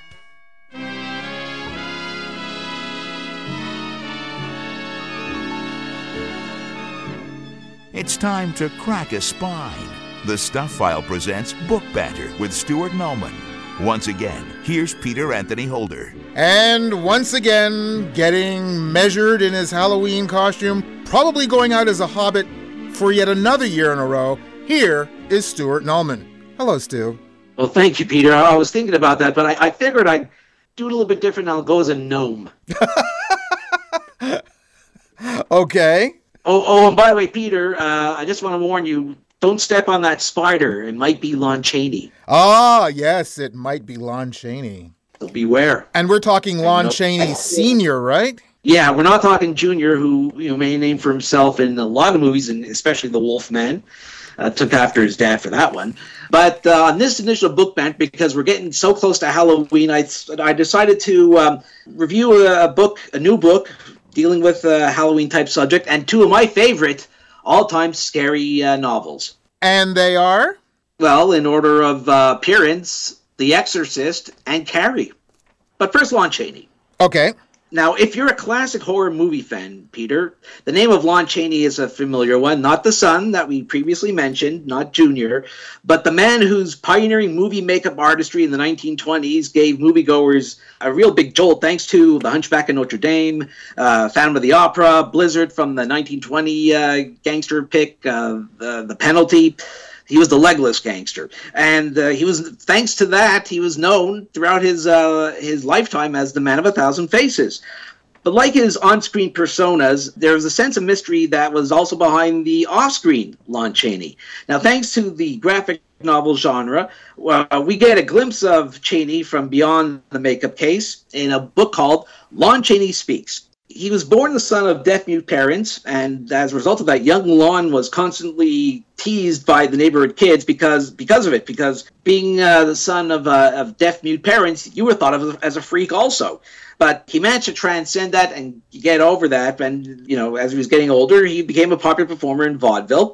It's time to crack a spine. The Stuff File presents Book Banter with Stuart Nullman. Once again, here's Peter Anthony Holder. And once again, getting measured in his Halloween costume, probably going out as a hobbit for yet another year in a row, here is Stuart Nullman. Hello, Stu. Well, thank you, Peter. I was thinking about that, but I figured I'd do it a little bit different. I'll go as a gnome. Okay. Oh, and by the way, Peter, I just want to warn you, don't step on that spider. It might be Lon Chaney. Ah, yes, it might be Lon Chaney. So beware. And we're talking Lon Chaney Sr., right? Yeah, we're not talking Junior, who made a name for himself in a lot of movies, and especially The Wolfman. Took after his dad for that one. But on this initial book banter, because we're getting so close to Halloween, I decided to review a new book, dealing with a Halloween-type subject, and two of my favorite all-time scary novels. And they are? Well, in order of appearance, The Exorcist and Carrie. But first, Lon Chaney. Okay. Now, if you're a classic horror movie fan, Peter, the name of Lon Chaney is a familiar one. Not the son that we previously mentioned, not Junior, but the man whose pioneering movie makeup artistry in the 1920s gave moviegoers a real big jolt thanks to The Hunchback of Notre Dame, Phantom of the Opera, Blizzard from the 1920 gangster pick, The Penalty. He was the legless gangster, and thanks to that, he was known throughout his lifetime as the Man of 1,000 Faces. But like his on-screen personas, there was a sense of mystery that was also behind the off-screen Lon Chaney. Now, thanks to the graphic novel genre, we get a glimpse of Chaney from beyond the makeup case in a book called Lon Chaney Speaks. He was born the son of deaf-mute parents, and as a result of that, young Lon was constantly teased by the neighborhood kids because of it. Because being the son of deaf-mute parents, you were thought of as a freak also. But he managed to transcend that and get over that. And as he was getting older, he became a popular performer in vaudeville.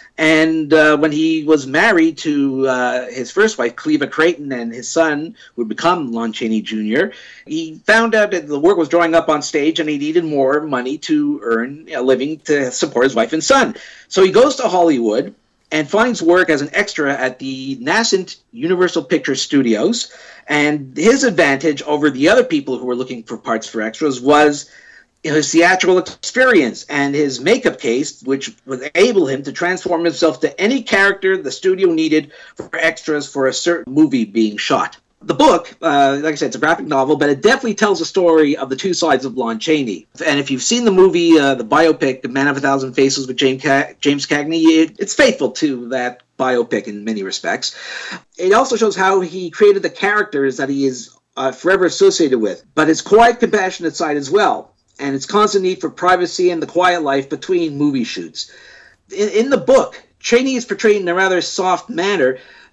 And when he was married to his first wife, Cleva Creighton, and his son would become Lon Chaney Jr., he found out that the work was drawing up on stage and he needed more money to earn a living to support his wife and son. So he goes to Hollywood and finds work as an extra at the nascent Universal Pictures Studios. And his advantage over the other people who were looking for parts for extras was his theatrical experience and his makeup case, which would enable him to transform himself to any character the studio needed for extras for a certain movie being shot. The book, like I said, it's a graphic novel, but it definitely tells a story of the two sides of Lon Chaney. And if you've seen the movie, the biopic, Man of 1,000 Faces with James Cagney, it's faithful to that biopic in many respects. It also shows how he created the characters that he is forever associated with, but his quiet, compassionate side as well, and its constant need for privacy and the quiet life between movie shoots. In the book, Chaney is portrayed in a rather soft manner,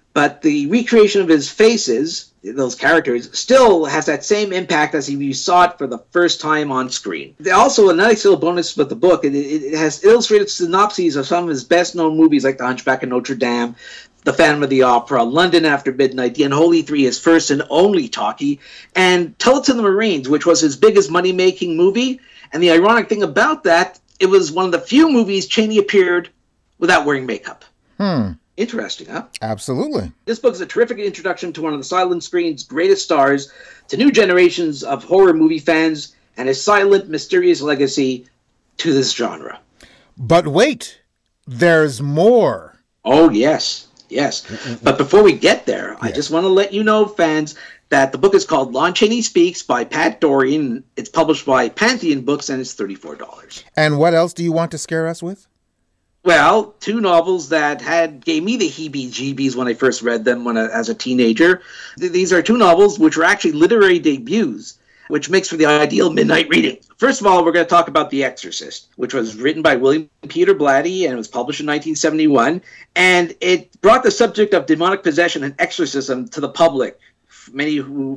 but the recreation of his faces, those characters, still has that same impact as if you saw it for the first time on screen. Also, a nice little bonus with the book, it has illustrated synopses of some of his best-known movies like The Hunchback of Notre Dame, The Phantom of the Opera, London After Midnight, The Unholy Three, his first and only talkie, and Tell It to the Marines, which was his biggest money-making movie. And the ironic thing about that, it was one of the few movies Chaney appeared without wearing makeup. Interesting, huh? Absolutely. This book is a terrific introduction to one of the silent screen's greatest stars, to new generations of horror movie fans, and his silent, mysterious legacy to this genre. But wait, there's more. Oh, yes. Yes. But before we get there, I just want to let you know, fans, that the book is called Lon Chaney Speaks by Pat Dorian. It's published by Pantheon Books, and it's $34. And what else do you want to scare us with? Well, two novels that gave me the heebie-jeebies when I first read them as a teenager. These are two novels which were actually literary debuts, which makes for the ideal midnight reading. First of all, we're going to talk about The Exorcist, which was written by William Peter Blatty, and it was published in 1971. And it brought the subject of demonic possession and exorcism to the public. Many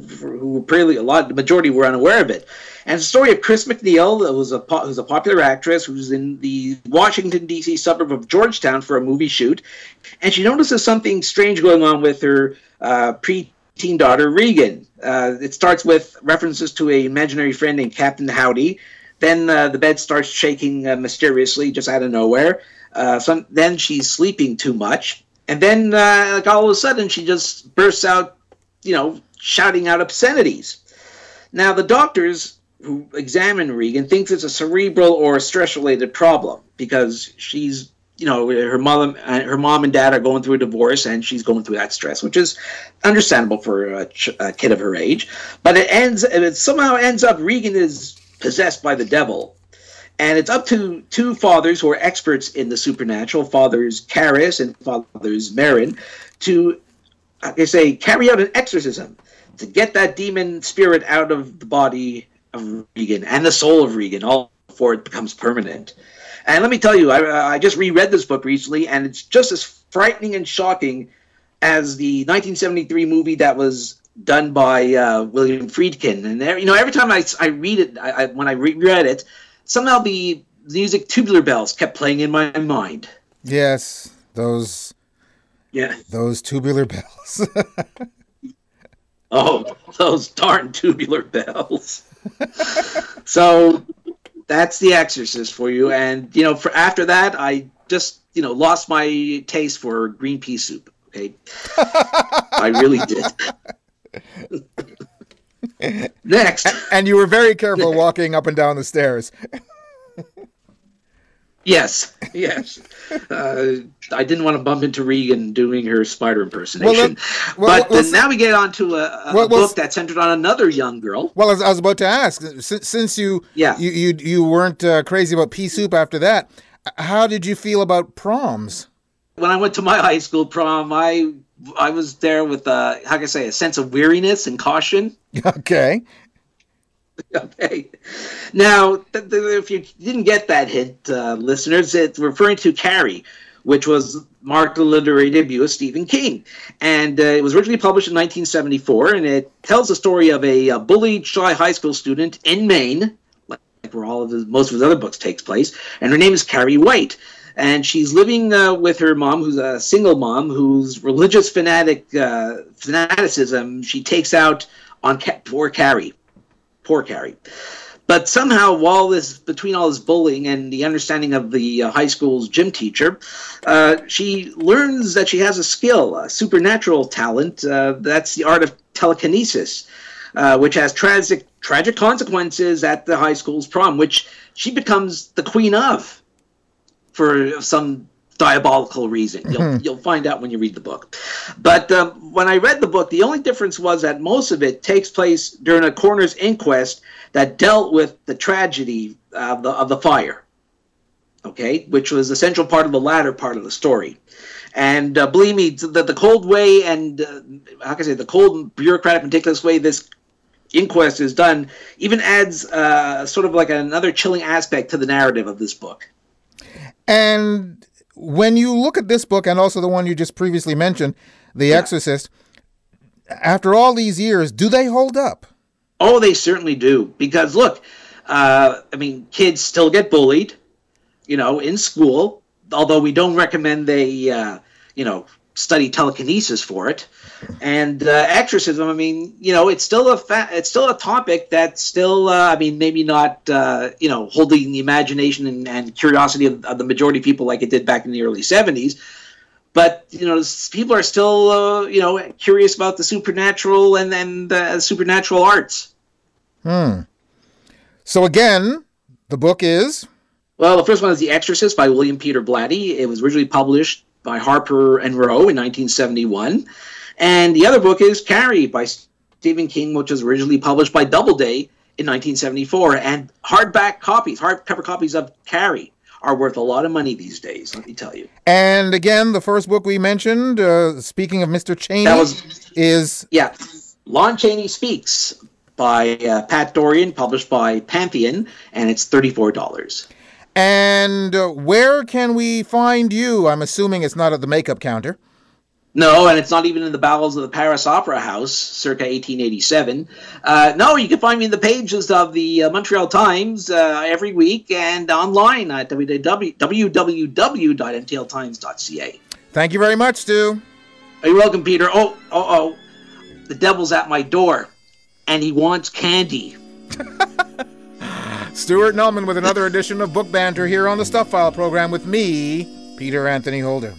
the majority were unaware of it. And it's the story of Chris McNeil, who's a popular actress who's in the Washington, D.C. suburb of Georgetown for a movie shoot. And she notices something strange going on with her preteen daughter, Regan. It starts with references to an imaginary friend named Captain Howdy. Then the bed starts shaking mysteriously, just out of nowhere. Then she's sleeping too much. And then all of a sudden she just bursts out, shouting out obscenities. Now, the doctors who examine Regan thinks it's a cerebral or stress-related problem because she's, her mom and dad are going through a divorce and she's going through that stress, which is understandable for a kid of her age. But it somehow ends up Regan is possessed by the devil. And it's up to two fathers who are experts in the supernatural, Fathers Karras and Fathers Marin, to carry out an exorcism to get that demon spirit out of the body of Regan and the soul of Regan, all before it becomes permanent. And let me tell you, I just reread this book recently, and it's just as frightening and shocking as the 1973 movie that was done by William Friedkin. And every time I read it, when I reread it, somehow the music Tubular Bells kept playing in my mind. Yes, those tubular bells. Oh, those darn tubular bells. So that's The Exorcist for you. And, after that, I just, lost my taste for green pea soup. Okay. I really did. Next. And you were very careful walking up and down the stairs. Yes. I didn't want to bump into Regan doing her spider impersonation. Now we get on to a book that's centered on another young girl. Well, I was about to ask, since you weren't crazy about pea soup after that, how did you feel about proms? When I went to my high school prom, I was there with a sense of weariness and caution. Okay. Okay. Now, if you didn't get that hint, listeners, it's referring to Carrie, which marked the literary debut of Stephen King. And it was originally published in 1974, and it tells the story of a bullied, shy high school student in Maine, like where most of his other books takes place, and her name is Carrie White. And she's living with her mom, who's a single mom, whose religious fanaticism she takes out on poor Carrie. But somehow, between all this bullying and the understanding of the high school's gym teacher, she learns that she has a skill, a supernatural talent. That's the art of telekinesis, which has tragic consequences at the high school's prom, which she becomes the queen of for some diabolical reason. You'll find out when you read the book. But when I read the book, the only difference was that most of it takes place during a coroner's inquest that dealt with the tragedy of the fire, okay, which was the central part of the latter part of the story. And believe me, the cold way and, the cold, bureaucratic, meticulous way this inquest is done even adds sort of like another chilling aspect to the narrative of this book. And when you look at this book and also the one you just previously mentioned, The Exorcist. After all these years, do they hold up? Oh, they certainly do. Because look, kids still get bullied, in school. Although we don't recommend they, study telekinesis for it. And exorcism, it's still a topic that's still, maybe not, holding the imagination and curiosity of the majority of people like it did back in the early 70s. But, people are still, curious about the supernatural and the supernatural arts. So again, the book is? Well, the first one is The Exorcist by William Peter Blatty. It was originally published by Harper and Row in 1971. And the other book is Carrie by Stephen King, which was originally published by Doubleday in 1974. And hardcover copies of Carrie are worth a lot of money these days, let me tell you. And again, the first book we mentioned, speaking of Mr. Chaney, is... Yeah, Lon Chaney Speaks by Pat Dorian, published by Pantheon, and it's $34. And where can we find you? I'm assuming it's not at the makeup counter. No, and it's not even in the bowels of the Paris Opera House, circa 1887. No, you can find me in the pages of the Montreal Times every week and online at www.mtltimes.ca. Thank you very much, Stu. You're welcome, Peter. Oh. The devil's at my door, and he wants candy. Stuart Nullman with another edition of Book Banter here on the Stuff File program with me, Peter Anthony Holder.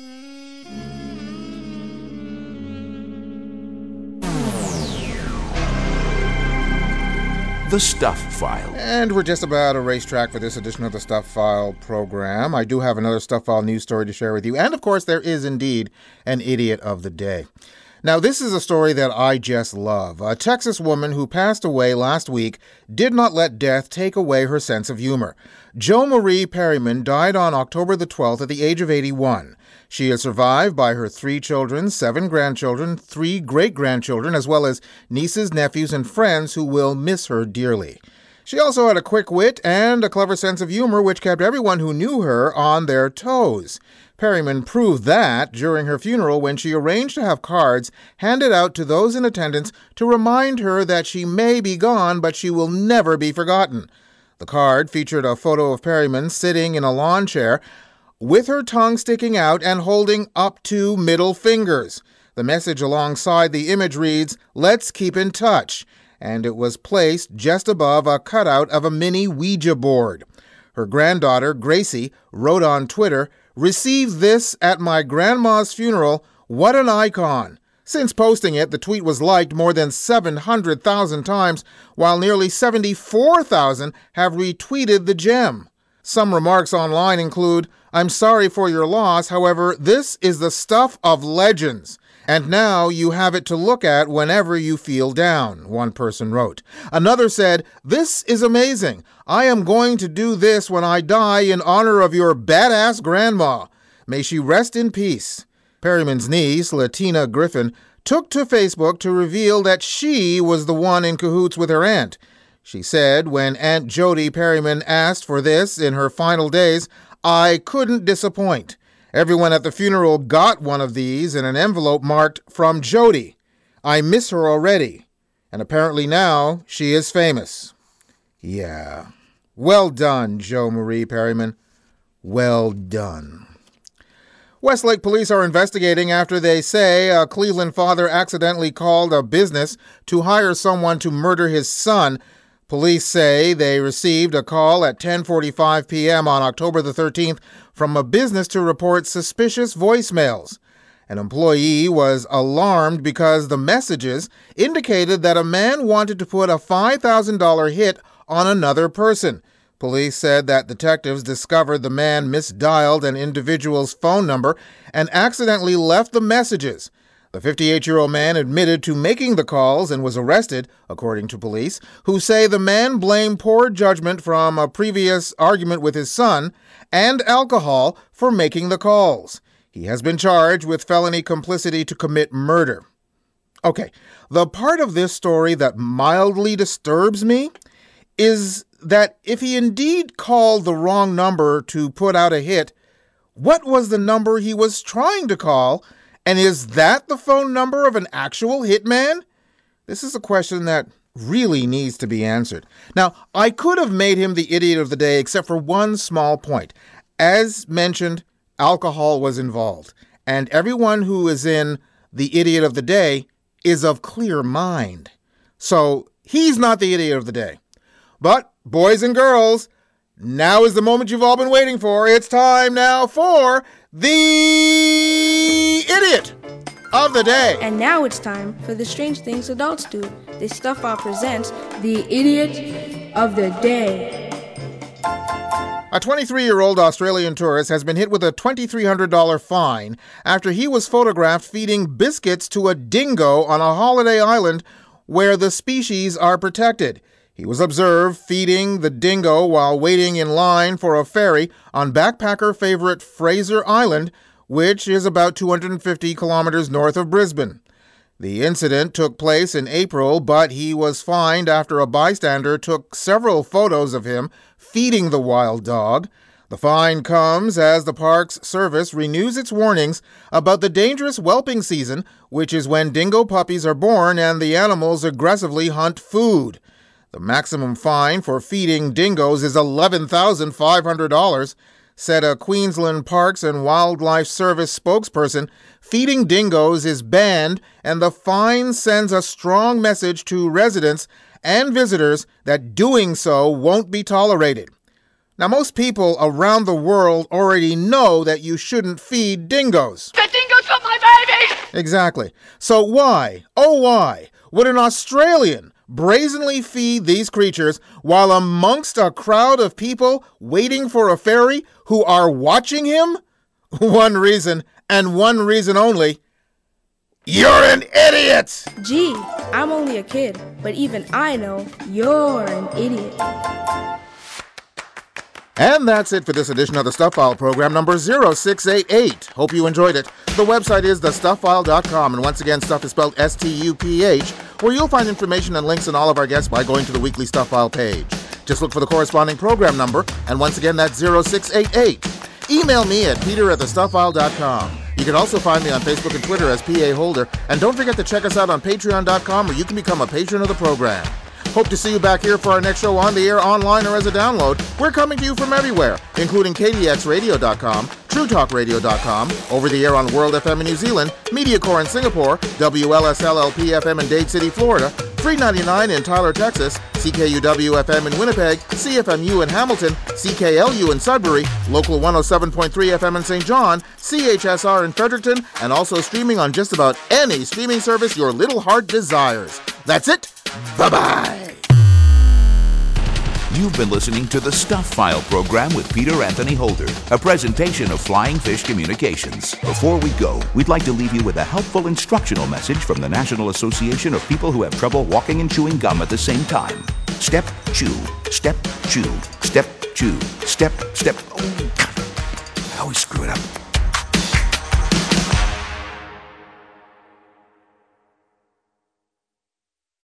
The Stuff File. And we're just about a racetrack for this edition of the Stuff File program. I do have another Stuff File news story to share with you. And, of course, there is indeed an idiot of the day. Now, this is a story that I just love. A Texas woman who passed away last week did not let death take away her sense of humor. Jo Marie Perryman died on October the 12th at the age of 81. She is survived by her 3 children, 7 grandchildren, 3 great-grandchildren, as well as nieces, nephews, and friends who will miss her dearly. She also had a quick wit and a clever sense of humor which kept everyone who knew her on their toes. Perryman proved that during her funeral when she arranged to have cards handed out to those in attendance to remind her that she may be gone, but she will never be forgotten. The card featured a photo of Perryman sitting in a lawn chair with her tongue sticking out and holding up 2 middle fingers. The message alongside the image reads, "Let's keep in touch," and it was placed just above a cutout of a mini Ouija board. Her granddaughter, Gracie, wrote on Twitter, "Received this at my grandma's funeral. What an icon." Since posting it, the tweet was liked more than 700,000 times, while nearly 74,000 have retweeted the gem. Some remarks online include, "I'm sorry for your loss, however, this is the stuff of legends. And now you have it to look at whenever you feel down," one person wrote. Another said, "This is amazing. I am going to do this when I die in honor of your badass grandma. May she rest in peace." Perryman's niece, Latina Griffin, took to Facebook to reveal that she was the one in cahoots with her aunt. She said when Aunt Jody Perryman asked for this in her final days, "I couldn't disappoint. Everyone at the funeral got one of these in an envelope marked, 'From Jody. I miss her already.' And apparently now she is famous." Yeah. Well done, Jo Marie Perryman. Well done. Westlake police are investigating after they say a Cleveland father accidentally called a business to hire someone to murder his son. Police say they received a call at 10:45 p.m. on October the 13th from a business to report suspicious voicemails. An employee was alarmed because the messages indicated that a man wanted to put a $5,000 hit on another person. Police said that detectives discovered the man misdialed an individual's phone number and accidentally left the messages. The 58-year-old man admitted to making the calls and was arrested, according to police, who say the man blamed poor judgment from a previous argument with his son and alcohol for making the calls. He has been charged with felony complicity to commit murder. Okay, the part of this story that mildly disturbs me is that if he indeed called the wrong number to put out a hit, what was the number he was trying to call, And is that the phone number of an actual hitman? This is a question that really needs to be answered. Now, I could have made him the idiot of the day except for one small point. As mentioned, alcohol was involved. And everyone who is in the idiot of the day is of clear mind. So he's not the idiot of the day. But, boys and girls, now is the moment you've all been waiting for. It's time now for the idiot of the day. And now it's time for the strange things adults do. The Stuff File presents the idiot of the day. A 23-year-old Australian tourist has been hit with a $2,300 fine after he was photographed feeding biscuits to a dingo on a holiday island where the species are protected. He was observed feeding the dingo while waiting in line for a ferry on backpacker favorite Fraser Island, which is about 250 kilometers north of Brisbane. The incident took place in April, but he was fined after a bystander took several photos of him feeding the wild dog. The fine comes as the Parks Service renews its warnings about the dangerous whelping season, which is when dingo puppies are born and the animals aggressively hunt food. The maximum fine for feeding dingoes is $11,500, said a Queensland Parks and Wildlife Service spokesperson. Feeding dingoes is banned, and the fine sends a strong message to residents and visitors that doing so won't be tolerated. Now, most people around the world already know that you shouldn't feed dingoes. The dingoes got my baby! Exactly. So why, oh why, would an Australian brazenly feed these creatures while amongst a crowd of people waiting for a ferry who are watching him? One reason, and one reason only. You're an idiot! Gee, I'm only a kid, but even I know you're an idiot. And that's it for this edition of the Stuff File program number 0688. Hope you enjoyed it. The website is thestufffile.com, and once again, stuff is spelled S-T-U-P-H, where you'll find information and links on all of our guests by going to the weekly Stuff File page. Just look for the corresponding program number, and once again, that's 0688. Email me at peter@thestufffile.com. You can also find me on Facebook and Twitter as PA Holder, and don't forget to check us out on patreon.com, where you can become a patron of the program. Hope to see you back here for our next show on the air, online, or as a download. We're coming to you from everywhere, including KDXRadio.com, TrueTalkRadio.com, over the air on World FM in New Zealand, MediaCore in Singapore, WLSLLP FM in Dade City, Florida, 399 in Tyler, Texas, CKUW FM in Winnipeg, CFMU in Hamilton, CKLU in Sudbury, Local 107.3 FM in St. John, CHSR in Fredericton, and also streaming on just about any streaming service your little heart desires. That's it. Bye-bye. You've been listening to the Stuff File program with Peter Anthony Holder, a presentation of Flying Fish Communications. Before we go, we'd like to leave you with a helpful instructional message from the National Association of People Who Have Trouble Walking and Chewing Gum at the same time. Step, chew, step, chew, step, chew, step, step. Oh, I always screw it up.